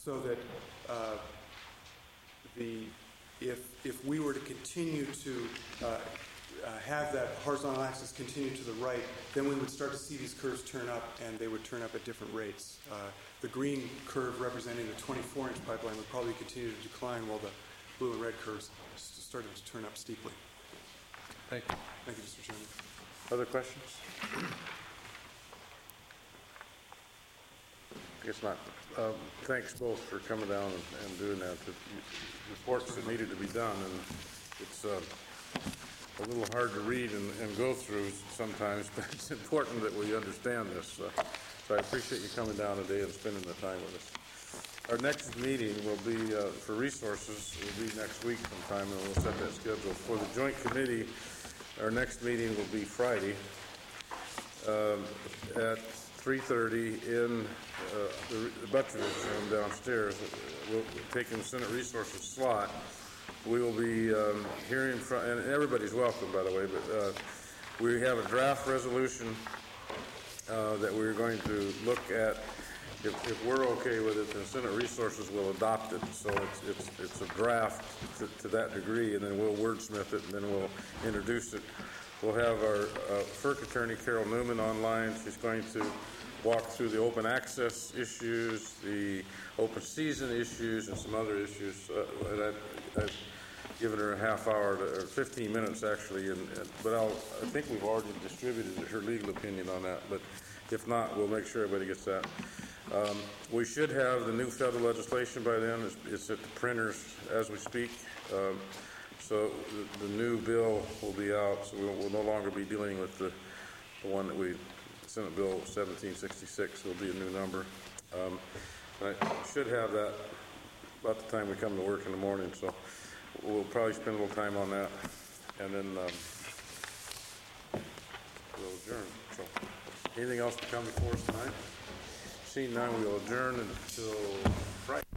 so that if we were to continue to have that horizontal axis continue to the right, then we would start to see these curves turn up, and they would turn up at different rates. The green curve representing the 24-inch pipeline would probably continue to decline, while the blue and red curves started to turn up steeply. Thank you. Thank you, Mr. Chairman. Other questions? I guess not. Thanks both for coming down and doing that. The reports that needed to be done, and it's a little hard to read and go through sometimes, but it's important that we understand this. So I appreciate you coming down today and spending the time with us. Our next meeting will be, for resources, will be next week sometime, and we'll set that schedule. For the Joint Committee, our next meeting will be Friday at 3:30 in the Butcher's room downstairs. We'll take in Senate Resources slot. We will be hearing from, and everybody's welcome, by the way, but we have a draft resolution that we're going to look at. If we're okay with it, then Senate Resources will adopt it. So it's a draft to that degree, and then we'll wordsmith it, and then we'll introduce it. We'll have our FERC attorney, Carol Newman, online. She's going to walk through the open access issues, the open season issues, and some other issues. And I've given her a half hour, or 15 minutes actually, but I think we've already distributed her legal opinion on that. But if not, we'll make sure everybody gets that. We should have the new federal legislation by then. It's at the printers as we speak. So the new bill will be out, so we'll no longer be dealing with the one that Senate Bill 1766 will be a new number. I should have that about the time we come to work in the morning, so we'll probably spend a little time on that, and then we'll adjourn. So anything else to come before us tonight? Seeing none, we'll adjourn until Friday.